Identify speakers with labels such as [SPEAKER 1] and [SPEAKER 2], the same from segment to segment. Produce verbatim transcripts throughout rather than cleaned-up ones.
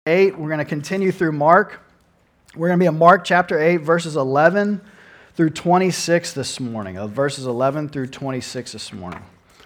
[SPEAKER 1] eight. We're going to continue through Mark. We're going to be in Mark chapter eight, verses eleven through twenty-six this morning. Of verses eleven through twenty-six this morning.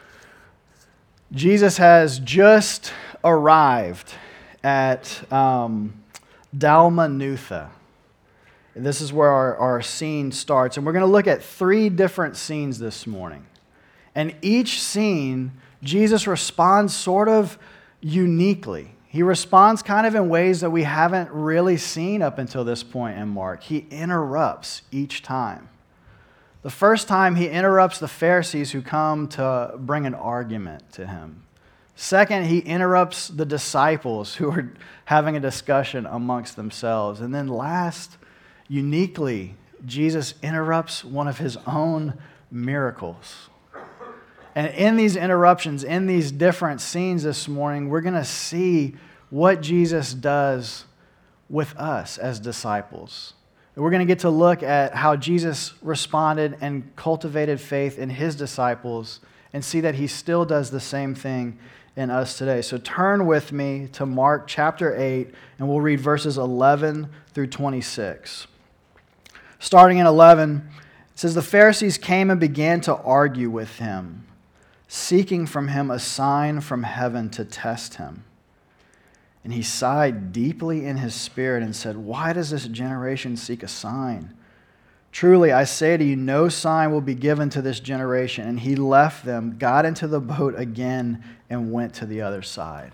[SPEAKER 1] Jesus has just arrived at um, Dalmanutha. This is where our, our scene starts. And we're going to look at three different scenes this morning. And each scene, Jesus responds sort of uniquely. He responds kind of in ways that we haven't really seen up until this point in Mark. He interrupts each time. The first time, he interrupts the Pharisees who come to bring an argument to him. Second, he interrupts the disciples who are having a discussion amongst themselves. And then last, uniquely, Jesus interrupts one of his own miracles. And in these interruptions, in these different scenes this morning, we're going to see what Jesus does with us as disciples. We're going to get to look at how Jesus responded and cultivated faith in his disciples and see that he still does the same thing in us today. So turn with me to Mark chapter eight, and we'll read verses eleven through twenty-six. Starting in eleven, it says, "The Pharisees came and began to argue with him, seeking from him a sign from heaven to test him. And he sighed deeply in his spirit and said, 'Why does this generation seek a sign? Truly, I say to you, no sign will be given to this generation.' And he left them, got into the boat again, and went to the other side.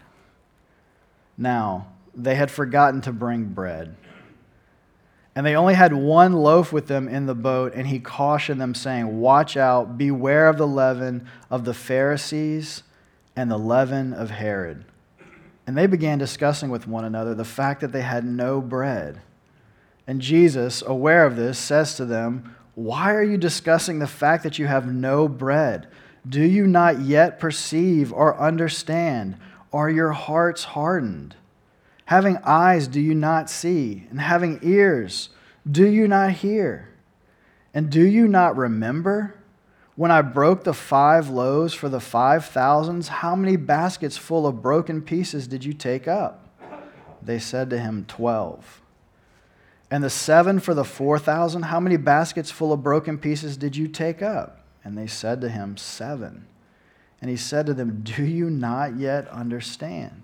[SPEAKER 1] Now, they had forgotten to bring bread. And they only had one loaf with them in the boat, and he cautioned them, saying, 'Watch out, beware of the leaven of the Pharisees and the leaven of Herod.' And they began discussing with one another the fact that they had no bread. And Jesus, aware of this, says to them, 'Why are you discussing the fact that you have no bread? Do you not yet perceive or understand? Are your hearts hardened? Having eyes, do you not see? And having ears, do you not hear? And do you not remember? When I broke the five loaves for the five thousands, how many baskets full of broken pieces did you take up?' They said to him, 'Twelve.' And the seven for the four thousand, how many baskets full of broken pieces did you take up?' And they said to him, 'Seven.' And he said to them, 'Do you not yet understand?'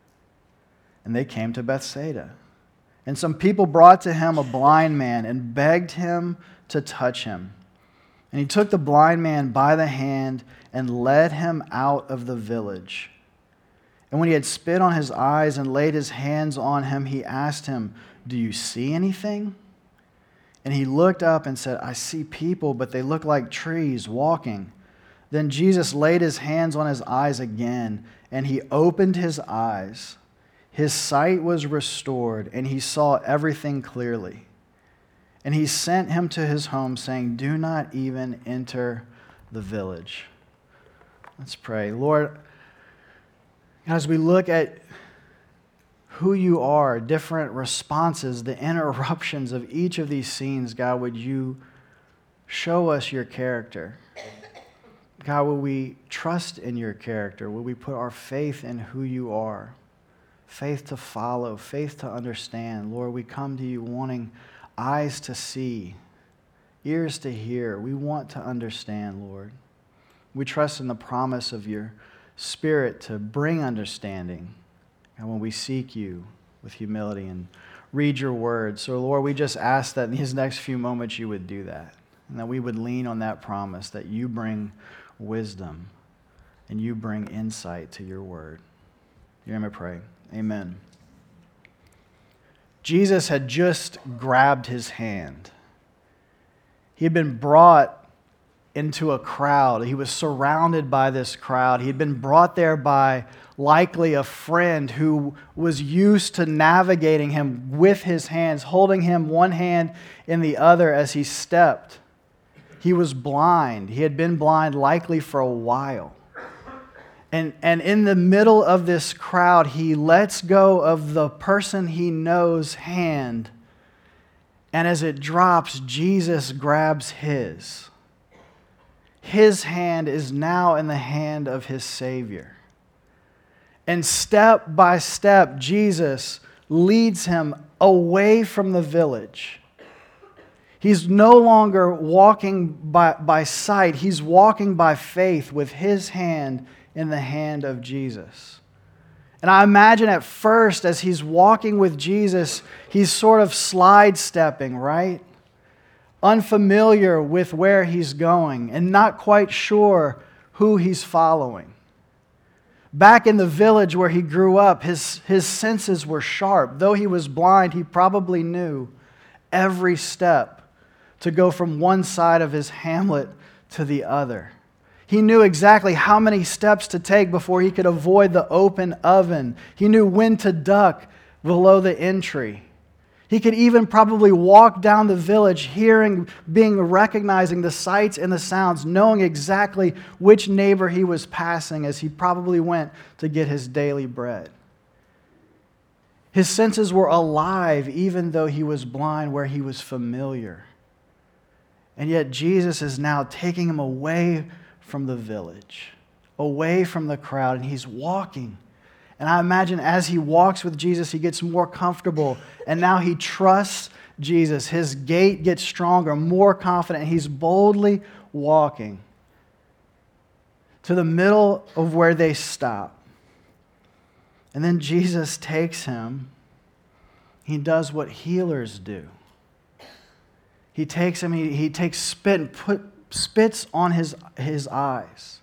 [SPEAKER 1] And they came to Bethsaida. And some people brought to him a blind man and begged him to touch him. And he took the blind man by the hand and led him out of the village. And when he had spit on his eyes and laid his hands on him, he asked him, 'Do you see anything?' And he looked up and said, 'I see people, but they look like trees walking.' Then Jesus laid his hands on his eyes again, and he opened his eyes. His sight was restored, and he saw everything clearly. And he sent him to his home, saying, 'Do not even enter the village.'" Let's pray. Lord, as we look at who you are, different responses, the interruptions of each of these scenes, God, would you show us your character? God, will we trust in your character? Will we put our faith in who you are? Faith to follow, faith to understand. Lord, we come to you wanting eyes to see, ears to hear. We want to understand, Lord. We trust in the promise of your Spirit to bring understanding. And when we seek you with humility and read your word. So, Lord, we just ask that in these next few moments you would do that. And that we would lean on that promise that you bring wisdom and you bring insight to your word. In your name I pray. Amen. Jesus had just grabbed his hand. He had been brought into a crowd. He was surrounded by this crowd. He had been brought there by likely a friend who was used to navigating him with his hands, holding him one hand in the other as he stepped. He was blind. He had been blind likely for a while. And, and in the middle of this crowd, he lets go of the person he knows' hand. And as it drops, Jesus grabs his. His hand is now in the hand of his Savior. And step by step, Jesus leads him away from the village. He's no longer walking by, by sight. He's walking by faith with his hand in the hand of Jesus. And I imagine at first, as he's walking with Jesus, he's sort of slide stepping, right? Unfamiliar with where he's going and not quite sure who he's following. Back in the village where he grew up, his, his senses were sharp. Though he was blind, he probably knew every step to go from one side of his hamlet to the other. He knew exactly how many steps to take before he could avoid the open oven. He knew when to duck below the entry. He could even probably walk down the village, hearing, being, recognizing the sights and the sounds, knowing exactly which neighbor he was passing as he probably went to get his daily bread. His senses were alive even though he was blind where he was familiar. And yet Jesus is now taking him away from the village, away from the crowd, and he's walking. And I imagine as he walks with Jesus, he gets more comfortable, and now he trusts Jesus. His gait gets stronger, more confident, and he's boldly walking to the middle of where they stop. And then Jesus takes him. He does what healers do. He takes him, he, he takes spit and put, spits on his, his eyes.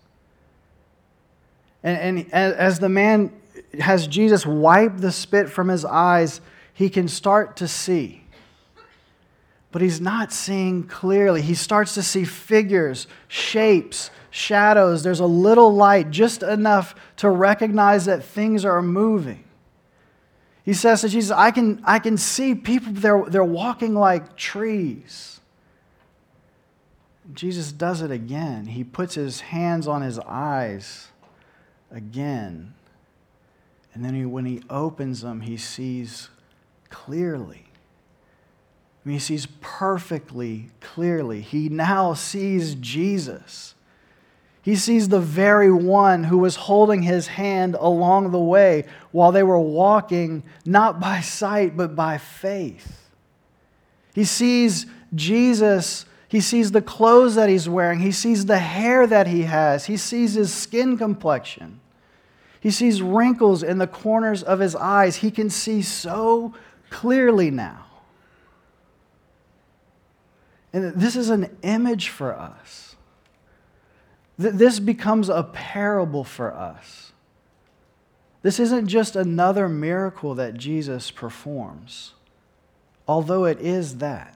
[SPEAKER 1] And, and as the man has Jesus wipe the spit from his eyes, he can start to see. But he's not seeing clearly. He starts to see figures, shapes, shadows. There's a little light, just enough to recognize that things are moving. He says to Jesus, I can, I can see people, they're, they're walking like trees. Jesus does it again. He puts his hands on his eyes again. And then he, when he opens them, he sees clearly. I mean, he sees perfectly clearly. He now sees Jesus. He sees the very one who was holding his hand along the way while they were walking, not by sight, but by faith. He sees Jesus. He sees the clothes that he's wearing. He sees the hair that he has. He sees his skin complexion. He sees wrinkles in the corners of his eyes. He can see so clearly now. And this is an image for us. This becomes a parable for us. This isn't just another miracle that Jesus performs, although it is that.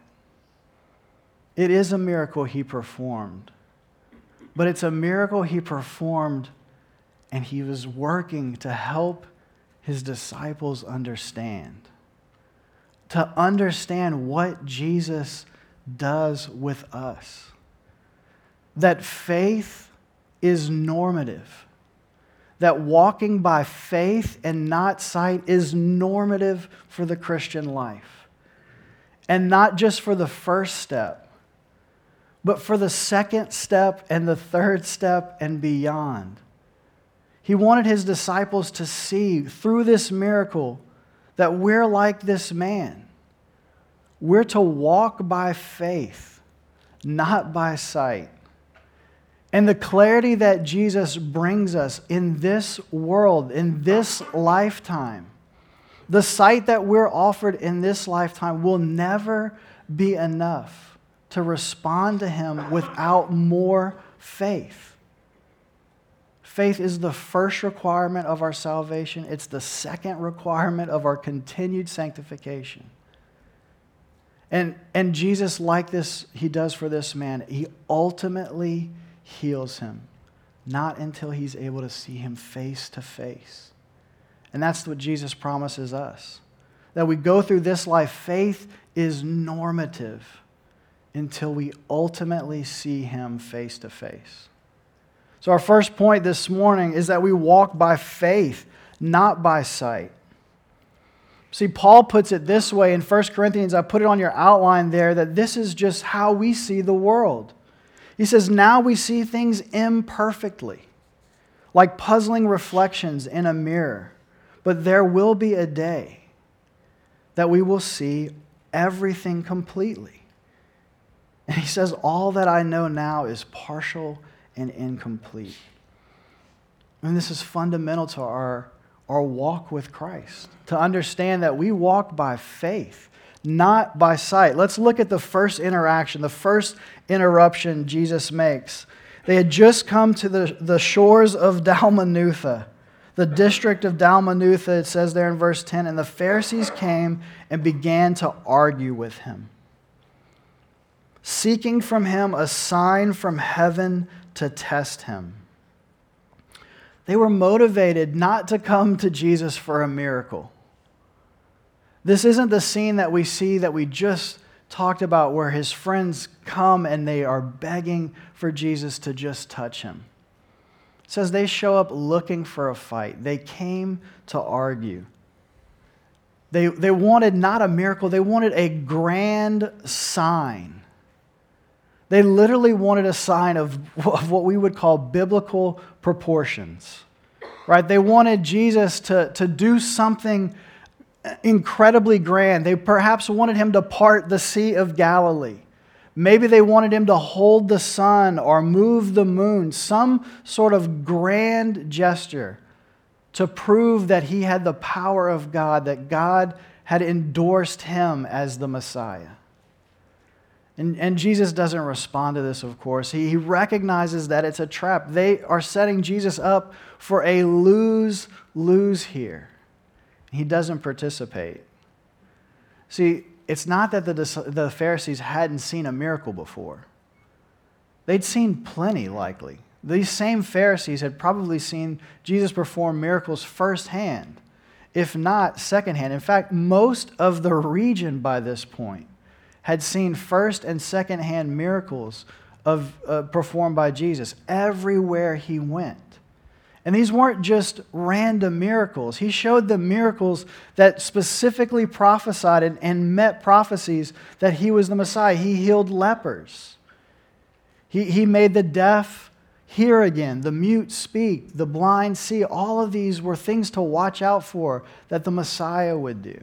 [SPEAKER 1] It is a miracle he performed, but it's a miracle he performed and he was working to help his disciples understand. To understand what Jesus does with us. That faith is normative. That walking by faith and not sight is normative for the Christian life. And not just for the first step, but for the second step and the third step and beyond. He wanted his disciples to see through this miracle that we're like this man. We're to walk by faith, not by sight. And the clarity that Jesus brings us in this world, in this lifetime, the sight that we're offered in this lifetime will never be enough to respond to him without more faith. Faith is the first requirement of our salvation. It's the second requirement of our continued sanctification. And, and Jesus, like this, he does for this man, he ultimately heals him, not until he's able to see him face to face. And that's what Jesus promises us. That we go through this life, faith is normative until we ultimately see him face to face. So our first point this morning is that we walk by faith, not by sight. See, Paul puts it this way in First Corinthians, I put it on your outline there, that this is just how we see the world. He says, now we see things imperfectly, like puzzling reflections in a mirror. But there will be a day that we will see everything completely. And he says, all that I know now is partial and incomplete. And this is fundamental to our, our walk with Christ, to understand that we walk by faith, not by sight. Let's look at the first interaction, the first interruption Jesus makes. They had just come to the, the shores of Dalmanutha, the district of Dalmanutha. It says there in verse ten, and the Pharisees came and began to argue with him, seeking from him a sign from heaven to test him. They were motivated not to come to Jesus for a miracle. This isn't the scene that we see that we just talked about where his friends come and they are begging for Jesus to just touch him. It says they show up looking for a fight. They came to argue. They, they wanted not a miracle, they wanted a grand sign. They literally wanted a sign of, of what we would call biblical proportions. Right? They wanted Jesus to, to do something incredibly grand. They perhaps wanted him to part the Sea of Galilee. Maybe they wanted him to hold the sun or move the moon, some sort of grand gesture to prove that he had the power of God, that God had endorsed him as the Messiah. And, and Jesus doesn't respond to this, of course. He, he recognizes that it's a trap. They are setting Jesus up for a lose-lose here. He doesn't participate. See, it's not that the, the Pharisees hadn't seen a miracle before. They'd seen plenty, likely. These same Pharisees had probably seen Jesus perform miracles firsthand, if not secondhand. In fact, most of the region by this point had seen first and secondhand miracles of uh, performed by Jesus everywhere he went. And these weren't just random miracles. He showed them miracles that specifically prophesied and, and met prophecies that he was the Messiah. He healed lepers. He, he made the deaf hear again, the mute speak, the blind see. All of these were things to watch out for that the Messiah would do.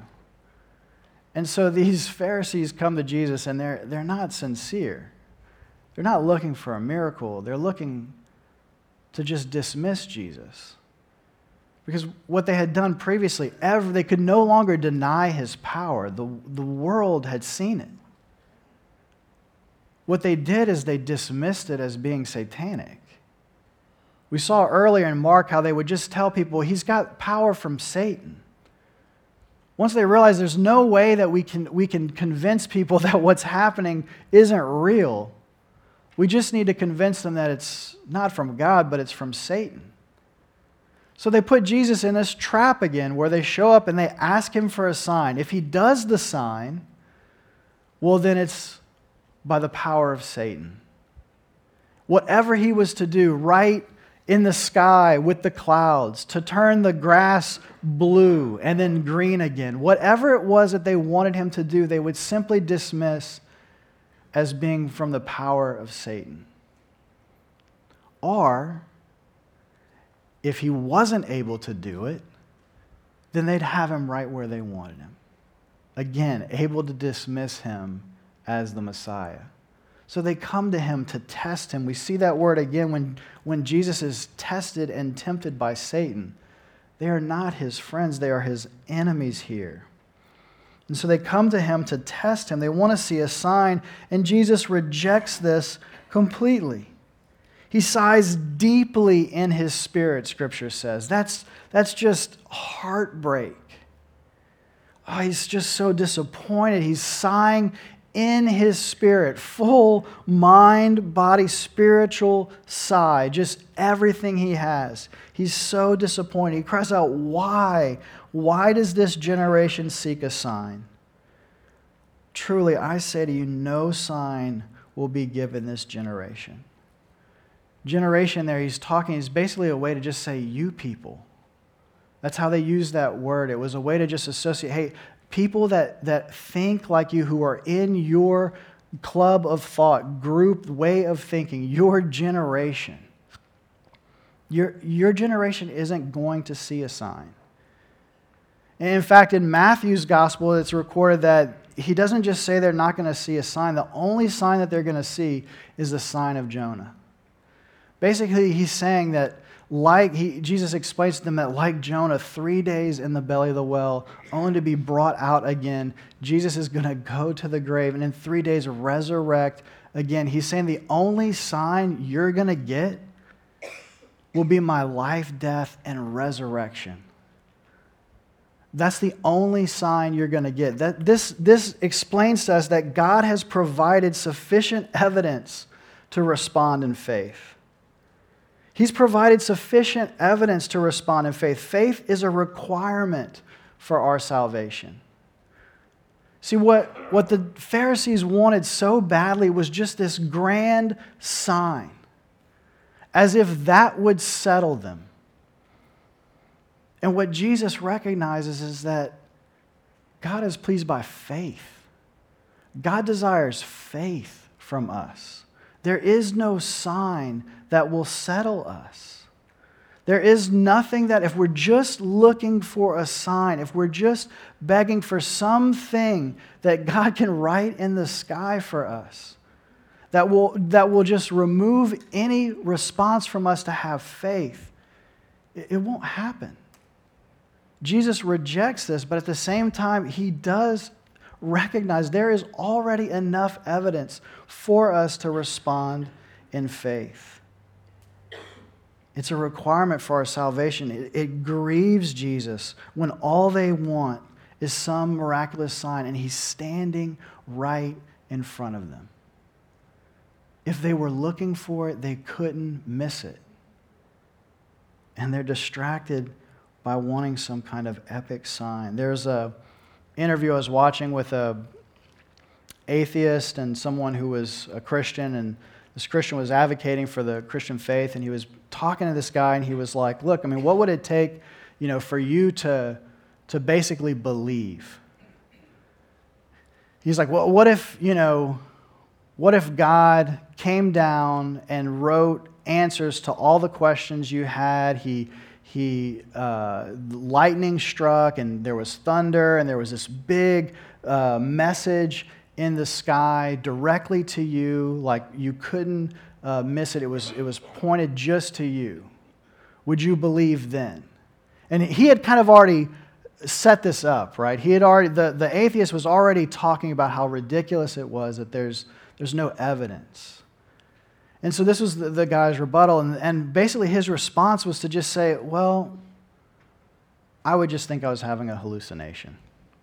[SPEAKER 1] And so these Pharisees come to Jesus and they're, they're not sincere. They're not looking for a miracle. They're looking to just dismiss Jesus. Because what they had done previously, ever, they could no longer deny his power. The, the world had seen it. What they did is they dismissed it as being satanic. We saw earlier in Mark how they would just tell people, he's got power from Satan. Once they realized there's no way that we can, we can convince people that what's happening isn't real, we just need to convince them that it's not from God, but it's from Satan. So they put Jesus in this trap again where they show up and they ask him for a sign. If he does the sign, well, then it's by the power of Satan. Whatever he was to do right in the sky with the clouds, to turn the grass blue and then green again, whatever it was that they wanted him to do, they would simply dismiss as being from the power of Satan. Or, if he wasn't able to do it, then they'd have him right where they wanted him. Again, able to dismiss him as the Messiah. So they come to him to test him. We see that word again when, when Jesus is tested and tempted by Satan. They are not his friends, they are his enemies here. And so they come to him to test him. They want to see a sign, and Jesus rejects this completely. He sighs deeply in his spirit, Scripture says. That's, that's just heartbreak. Oh, he's just so disappointed. He's sighing in his spirit, full mind, body, spiritual sigh, just everything he has. He's so disappointed. He cries out, why? Why does this generation seek a sign? Truly, I say to you, no sign will be given this generation. Generation there, he's talking, is basically a way to just say, you people. That's how they use that word. It was a way to just associate, hey, people that, that think like you, who are in your club of thought, group, way of thinking, your generation. Your, your generation isn't going to see a sign. And in fact, in Matthew's gospel, it's recorded that he doesn't just say they're not going to see a sign. The only sign that they're going to see is the sign of Jonah. Basically, he's saying that like he, Jesus explains to them that like Jonah, three days in the belly of the whale, only to be brought out again, Jesus is going to go to the grave and in three days resurrect again. He's saying the only sign you're going to get will be my life, death, and resurrection. That's the only sign you're going to get. That this, this explains to us that God has provided sufficient evidence to respond in faith. He's provided sufficient evidence to respond in faith. Faith is a requirement for our salvation. See, what, what the Pharisees wanted so badly was just this grand sign, as if that would settle them. And what Jesus recognizes is that God is pleased by faith. God desires faith from us. There is no sign that will settle us. There is nothing that if we're just looking for a sign, if we're just begging for something that God can write in the sky for us, that will, that will just remove any response from us to have faith, it, it won't happen. Jesus rejects this, but at the same time, he does recognize there is already enough evidence for us to respond in faith. It's a requirement for our salvation. It, it grieves Jesus when all they want is some miraculous sign and he's standing right in front of them. If they were looking for it, they couldn't miss it. And they're distracted by wanting some kind of epic sign. There's a interview I was watching with a atheist and someone who was a Christian, and this Christian was advocating for the Christian faith, and he was talking to this guy, and he was like, look, I mean, what would it take, you know, for you to, to basically believe? He's like, well, what if, you know, what if God came down and wrote answers to all the questions you had? He He, uh, lightning struck and there was thunder and there was this big uh, message in the sky directly to you, like you couldn't uh, miss it. It was, it was pointed just to you. Would you believe then? And he had kind of already set this up, right? He had already, the, the atheist was already talking about how ridiculous it was that there's, there's no evidence. And so this was the, the guy's rebuttal, and, and basically his response was to just say, well, I would just think I was having a hallucination.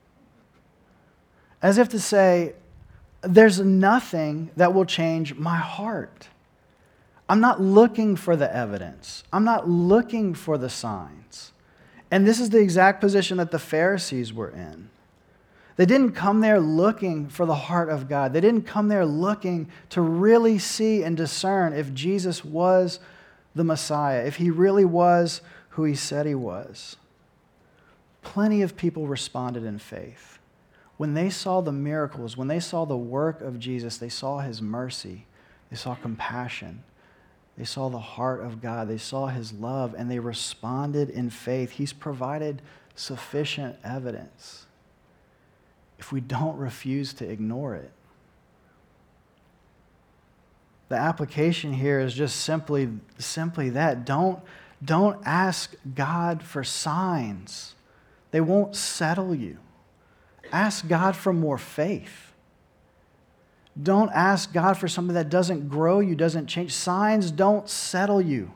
[SPEAKER 1] As if to say, there's nothing that will change my heart. I'm not looking for the evidence. I'm not looking for the signs. And this is the exact position that the Pharisees were in. They didn't come there looking for the heart of God. They didn't come there looking to really see and discern if Jesus was the Messiah, if he really was who he said he was. Plenty of people responded in faith. When they saw the miracles, when they saw the work of Jesus, they saw his mercy, they saw compassion, they saw the heart of God, they saw his love, and they responded in faith. He's provided sufficient evidence. If we don't refuse to ignore it. The application here is just simply, simply that. Don't, don't ask God for signs. They won't settle you. Ask God for more faith. Don't ask God for something that doesn't grow you, doesn't change. Signs don't settle you.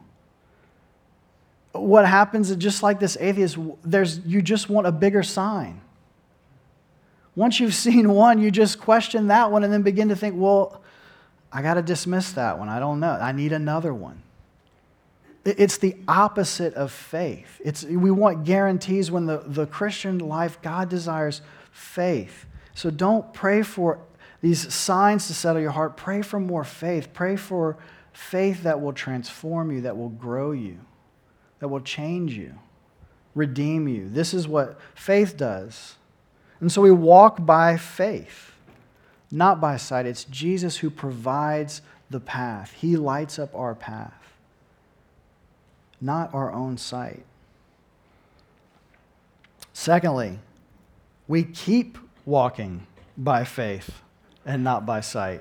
[SPEAKER 1] What happens is just like this atheist, there's, you just want a bigger sign. Once you've seen one, you just question that one and then begin to think, well, I got to dismiss that one. I don't know. I need another one. It's the opposite of faith. It's, we want guarantees when the, the Christian life, God desires faith. So don't pray for these signs to settle your heart. Pray for more faith. Pray for faith that will transform you, that will grow you, that will change you, redeem you. This is what faith does. And so we walk by faith, not by sight. It's Jesus who provides the path. He lights up our path, not our own sight. Secondly, we keep walking by faith and not by sight.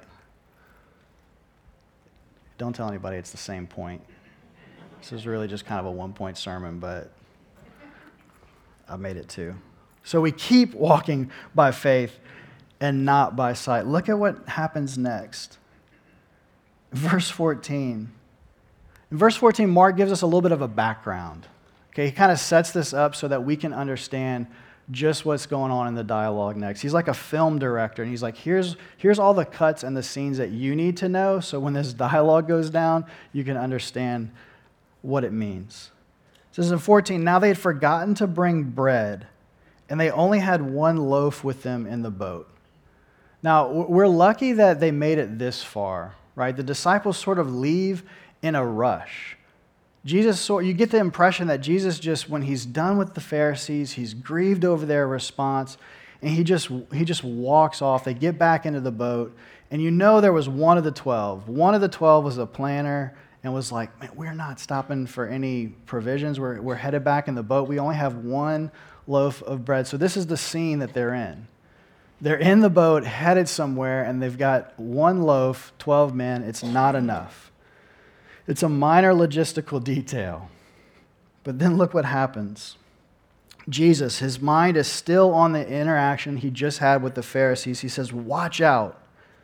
[SPEAKER 1] Don't tell anybody it's the same point. This is really just kind of a one-point sermon, but I made it two. So we keep walking by faith and not by sight. Look at what happens next. Verse fourteen. In verse fourteen, Mark gives us a little bit of a background. Okay, he kind of sets this up so that we can understand just what's going on in the dialogue next. He's like a film director, and he's like, here's, here's all the cuts and the scenes that you need to know, so when this dialogue goes down, you can understand what it means. It says in fourteen, now they had forgotten to bring bread, and they only had one loaf with them in the boat. Now, we're lucky that they made it this far, right? The disciples sort of leave in a rush. Jesus, you get the impression that Jesus just, when he's done with the Pharisees, he's grieved over their response, and he just he just walks off. They get back into the boat, and you know there was one of the twelve. One of the twelve was a planner and was like, man, we're not stopping for any provisions. We're, we're headed back in the boat. We only have one loaf of bread. So this is the scene that they're in. They're in the boat, headed somewhere, and they've got one loaf, twelve men. It's not enough. It's a minor logistical detail. But then look what happens. Jesus, his mind is still on the interaction he just had with the Pharisees. He says, watch out.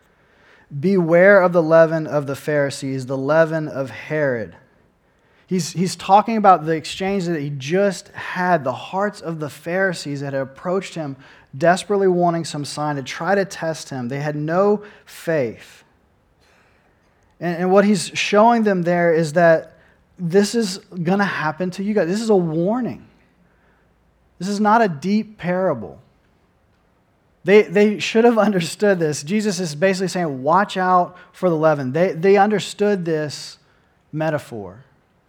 [SPEAKER 1] Beware of the leaven of the Pharisees, the leaven of Herod. He's, he's talking about the exchange that he just had, the hearts of the Pharisees that had approached him, desperately wanting some sign to try to test him. They had no faith. And, and what he's showing them there is that this is going to happen to you guys. This is a warning. This is not a deep parable. They, they should have understood this. Jesus is basically saying, watch out for the leaven. They, they understood this metaphor.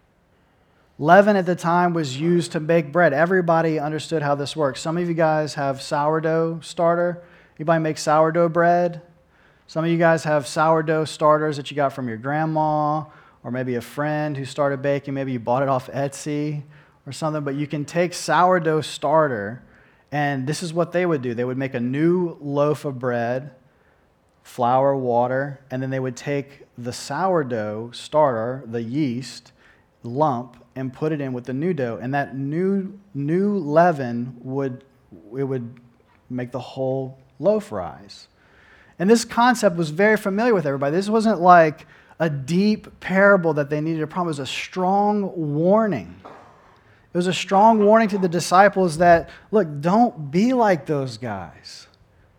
[SPEAKER 1] Leaven at the time was used to bake bread. Everybody understood how this works. Some of you guys have sourdough starter. Anybody make sourdough bread? Some of you guys have sourdough starters that you got from your grandma, or maybe a friend who started baking. Maybe you bought it off Etsy or something. But you can take sourdough starter, and this is what they would do. They would make a new loaf of bread, flour, water, and then they would take the sourdough starter, the yeast lump, and put it in with the new dough. And that new new leaven would it would make the whole loaf rise. And this concept was very familiar with everybody. This wasn't like a deep parable that they needed to promise. It was a strong warning. It was a strong warning to the disciples that, look, don't be like those guys.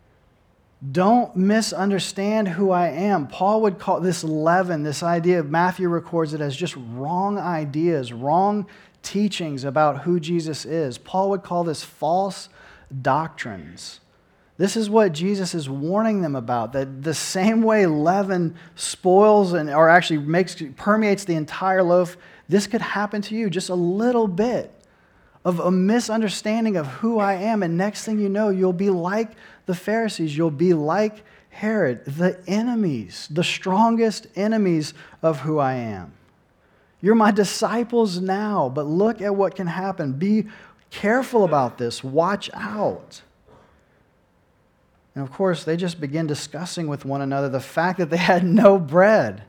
[SPEAKER 1] Don't misunderstand who I am. Paul would call this leaven, this idea, Matthew records it as just wrong ideas, wrong teachings about who Jesus is. Paul would call this false doctrines. This is what Jesus is warning them about, that the same way leaven spoils and or actually makes permeates the entire loaf, this could happen to you, just a little bit of a misunderstanding of who I am, and next thing you know, you'll be like the Pharisees, you'll be like Herod, the enemies, the strongest enemies of who I am. You're my disciples now, but look at what can happen. Be careful about this. Watch out. And of course, they just begin discussing with one another the fact that they had no bread.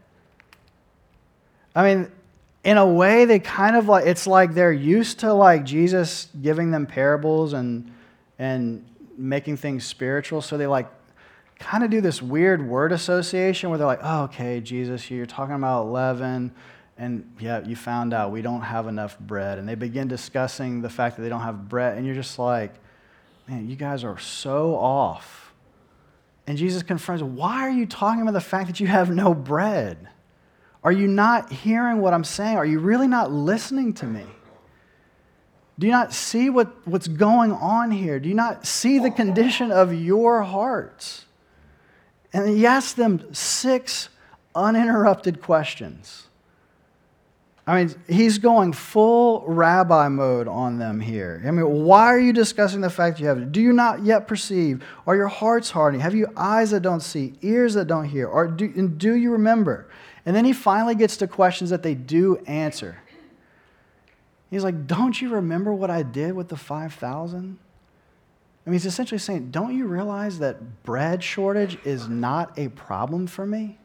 [SPEAKER 1] I mean, in a way, they kind of like, it's like they're used to like Jesus giving them parables and and making things spiritual. So they like kind of do this weird word association where they're like, oh, okay, Jesus, you're talking about leaven. And yeah, you found out we don't have enough bread. And they begin discussing the fact that they don't have bread. And you're just like, man, you guys are so off. And Jesus confronts, why are you talking about the fact that you have no bread? Are you not hearing what I'm saying? Are you really not listening to me? Do you not see what, what's going on here? Do you not see the condition of your hearts? And he asks them six uninterrupted questions. I mean, he's going full rabbi mode on them here. I mean, why are you discussing the fact you have it? Do you not yet perceive? Are your hearts hardening? Have you eyes that don't see, ears that don't hear? Or do, and do you remember? And then he finally gets to questions that they do answer. He's like, don't you remember what I did with the five thousand? I mean, he's essentially saying, don't you realize that bread shortage is not a problem for me?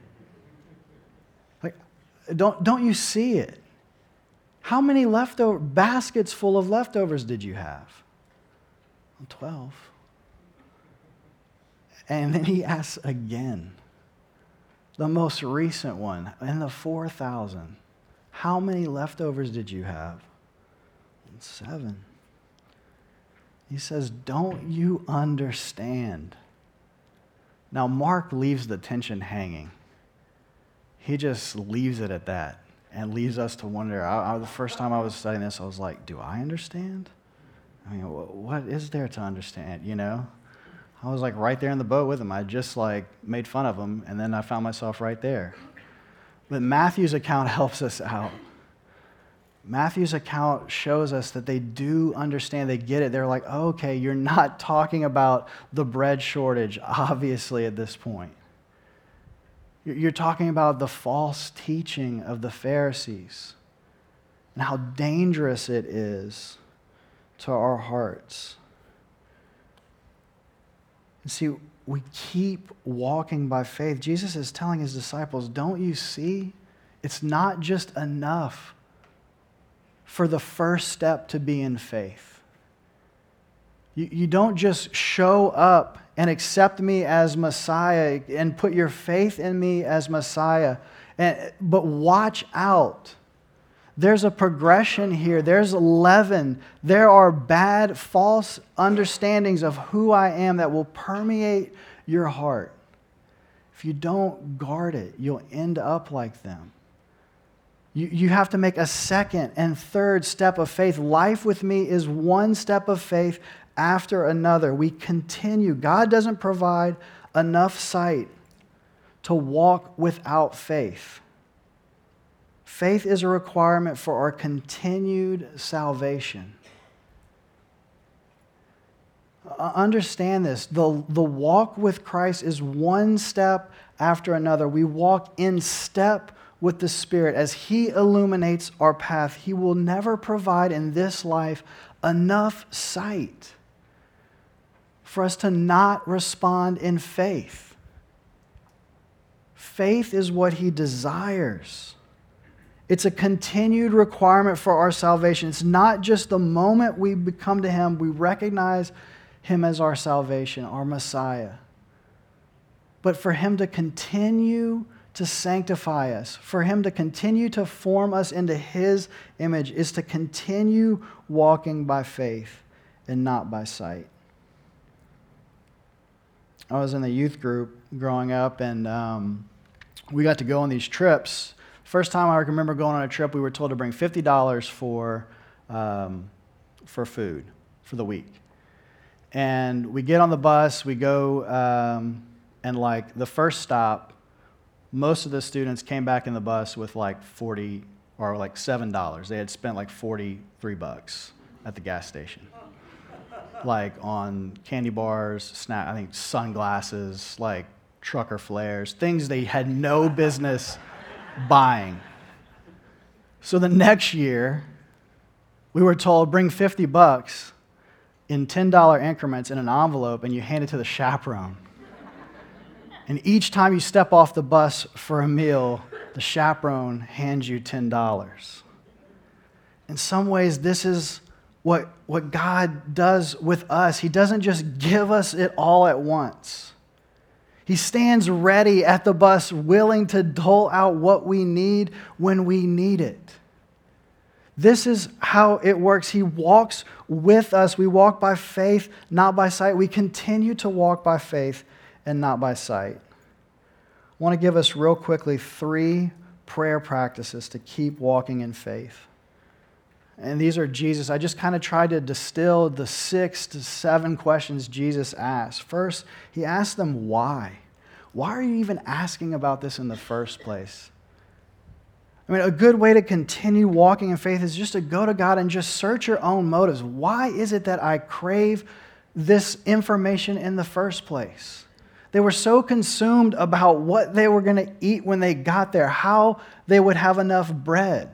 [SPEAKER 1] Like, don't, don't you see it? How many leftover baskets full of leftovers did you have? twelve. And then he asks again, the most recent one, in the four thousand. How many leftovers did you have? Seven. He says, don't you understand? Now, Mark leaves the tension hanging. He just leaves it at that and leaves us to wonder. I, I, the first time I was studying this, I was like, do I understand? I mean, what is there to understand, you know? I was like right there in the boat with him. I just like made fun of him, and then I found myself right there. But Matthew's account helps us out. Matthew's account shows us that they do understand, they get it. They're like, oh, okay, you're not talking about the bread shortage, obviously, at this point. You're talking about the false teaching of the Pharisees and how dangerous it is to our hearts. And see, we keep walking by faith. Jesus is telling his disciples, don't you see? It's not just enough for the first step to be in faith. You, you don't just show up and accept me as Messiah and put your faith in me as Messiah. And, but watch out. There's a progression here. There's leaven. There are bad, false understandings of who I am that will permeate your heart. If you don't guard it, you'll end up like them. You, you have to make a second and third step of faith. Life with me is one step of faith after another. We continue. God doesn't provide enough sight to walk without faith. Faith is a requirement for our continued salvation. Understand this. The, the walk with Christ is one step after another. We walk in step with the Spirit. As He illuminates our path, He will never provide in this life enough sight for us to not respond in faith. Faith is what He desires. It's a continued requirement for our salvation. It's not just the moment we come to Him, we recognize Him as our salvation, our Messiah. But for Him to continue to sanctify us, for Him to continue to form us into His image, is to continue walking by faith and not by sight. I was in the youth group growing up, and um, we got to go on these trips. First time I remember going on a trip, we were told to bring fifty dollars for, um, for food for the week. And we get on the bus, we go, um, and like the first stop, most of the students came back in the bus with like forty or like seven dollars. They had spent like forty-three bucks at the gas station. Like on candy bars, snack, I think sunglasses, like trucker flares, things they had no business buying. So the next year, we were told, bring fifty bucks in ten dollar increments in an envelope, and you hand it to the chaperone. And each time you step off the bus for a meal, the chaperone hands you ten dollars. In some ways, this is what, what God does with us. He doesn't just give us it all at once. He stands ready at the bus, willing to dole out what we need when we need it. This is how it works. He walks with us. We walk by faith, not by sight. We continue to walk by faith and not by sight. I want to give us real quickly three prayer practices to keep walking in faith. And these are Jesus. I just kind of tried to distill the six to seven questions Jesus asked. First, He asked them why. Why are you even asking about this in the first place? I mean, a good way to continue walking in faith is just to go to God and just search your own motives. Why is it that I crave this information in the first place? They were so consumed about what they were going to eat when they got there, how they would have enough bread.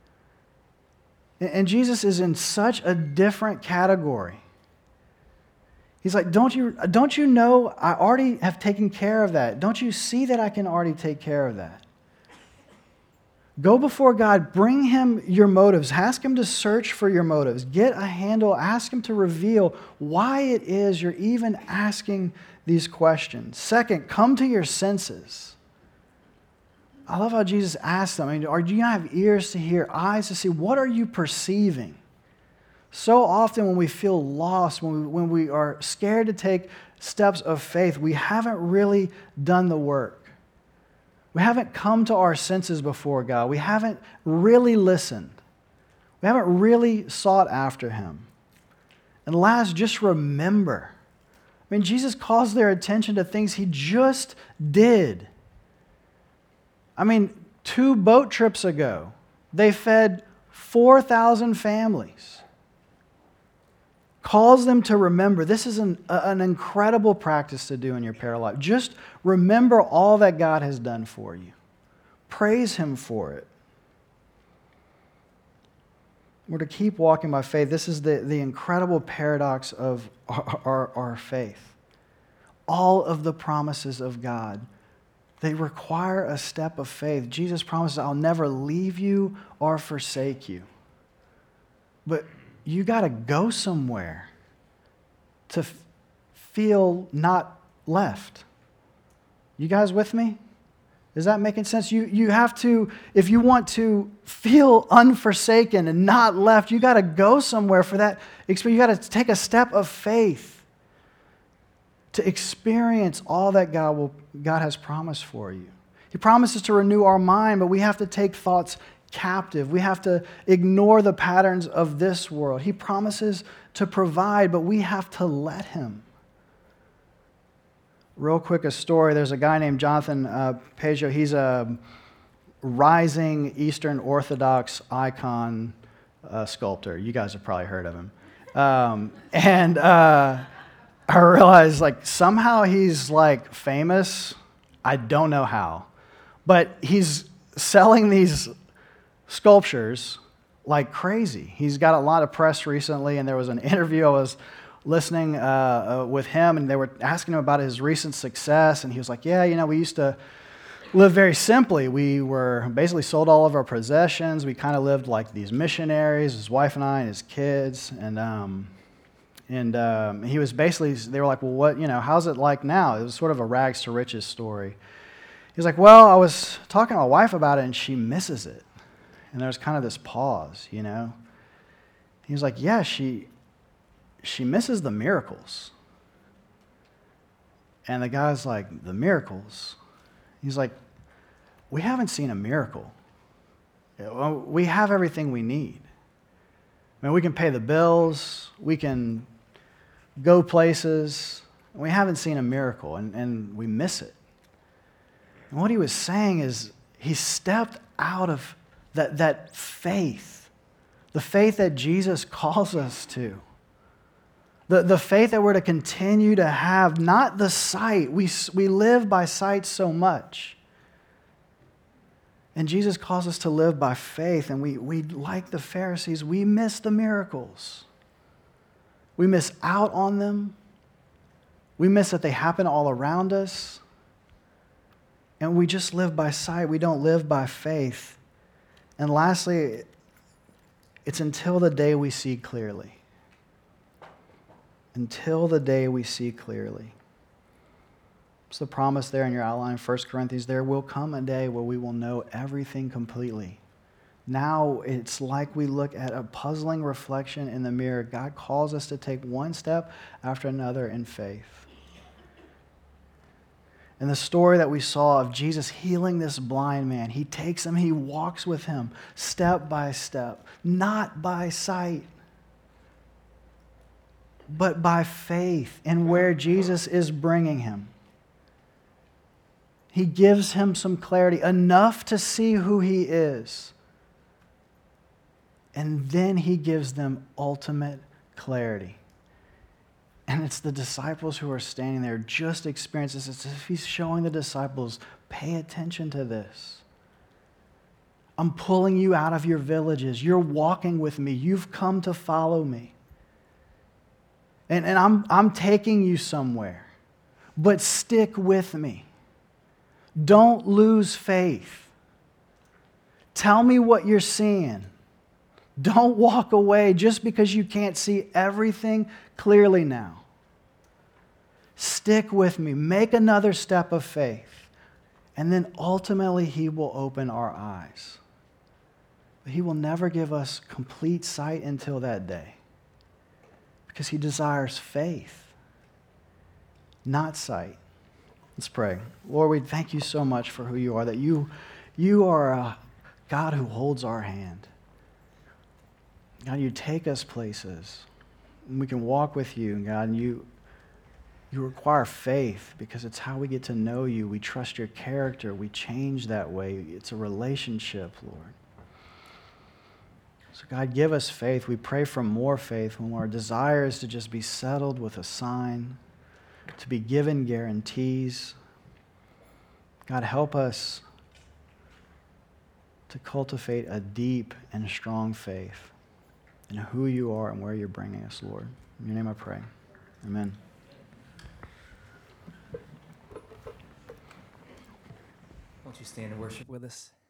[SPEAKER 1] And Jesus is in such a different category. He's like, don't you, don't you know I already have taken care of that? Don't you see that I can already take care of that? Go before God, bring him your motives, ask him to search for your motives, get a handle, ask him to reveal why it is you're even asking these questions. Second, come to your senses. I love how Jesus asked them, I mean, are, do you not have ears to hear, eyes to see? What are you perceiving? So often when we feel lost, when we, when we are scared to take steps of faith, we haven't really done the work. We haven't come to our senses before God. We haven't really listened. We haven't really sought after him. And last, just remember. I mean, Jesus calls their attention to things he just did. I mean, two boat trips ago, they fed four thousand families. Calls them to remember. This is an, an incredible practice to do in your prayer life. Just remember all that God has done for you. Praise him for it. We're to keep walking by faith. This is the, the incredible paradox of our, our, our faith. All of the promises of God, they require a step of faith. Jesus promises, I'll never leave you or forsake you. But you got to go somewhere to f- feel not left. You guys with me? Is that making sense? You, you have to, if you want to feel unforsaken and not left, you got to go somewhere for that experience. You got to take a step of faith to experience all that God will, God has promised for you. He promises to renew our mind, but we have to take thoughts captive. We have to ignore the patterns of this world. He promises to provide, but we have to let him. Real quick, a story. There's a guy named Jonathan uh, Pageau. He's a rising Eastern Orthodox icon uh, sculptor. You guys have probably heard of him. Um, and uh, I realized, like, somehow he's, like, famous. I don't know how. But he's selling these sculptures like crazy. He's got a lot of press recently, and there was an interview I was listening uh, uh, with him, and they were asking him about his recent success, and he was like, yeah, you know, we used to live very simply. We were basically sold all of our possessions. We kind of lived like these missionaries, his wife and I and his kids, and um, and um, he was basically, they were like, well, what, you know, how's it like now? It was sort of a rags to riches story. He was like, well, I was talking to my wife about it, and she misses it. And there was kind of this pause, you know. He was like, yeah, she she misses the miracles. And the guy's like, the miracles? He's like, we haven't seen a miracle. We have everything we need. I mean, we can pay the bills, we can go places. We haven't seen a miracle, and, and we miss it. And what he was saying is he stepped out of that, that faith, the faith that Jesus calls us to, the, the faith that we're to continue to have, not the sight. We, we live by sight so much. And Jesus calls us to live by faith, and we, we like the Pharisees, we miss the miracles. We miss out on them. We miss that they happen all around us. And we just live by sight. We don't live by faith. And lastly, it's until the day we see clearly. Until the day we see clearly. It's the promise there in your outline, First Corinthians. There will come a day where we will know everything completely. Now it's like we look at a puzzling reflection in the mirror. God calls us to take one step after another in faith. And the story that we saw of Jesus healing this blind man, he takes him, he walks with him step by step, not by sight, but by faith in where Jesus is bringing him. He gives him some clarity, enough to see who he is. And then he gives them ultimate clarity. And it's the disciples who are standing there just experiencing this. It's as if he's showing the disciples, pay attention to this. I'm pulling you out of your villages. You're walking with me. You've come to follow me. And, and I'm, I'm taking you somewhere. But stick with me. Don't lose faith. Tell me what you're seeing. Don't walk away just because you can't see everything clearly now. Stick with me. Make another step of faith. And then ultimately, He will open our eyes. But He will never give us complete sight until that day. Because He desires faith, not sight. Let's pray. Lord, we thank you so much for who you are, that you, you are a God who holds our hand. God, you take us places, and we can walk with you, God, and you, you require faith because it's how we get to know you. We trust your character. We change that way. It's a relationship, Lord. So God, give us faith. We pray for more faith when our desire is to just be settled with a sign, to be given guarantees. God, help us to cultivate a deep and strong faith in who you are and where you're bringing us, Lord. In your name I pray. Amen.
[SPEAKER 2] Won't you stand and worship with us?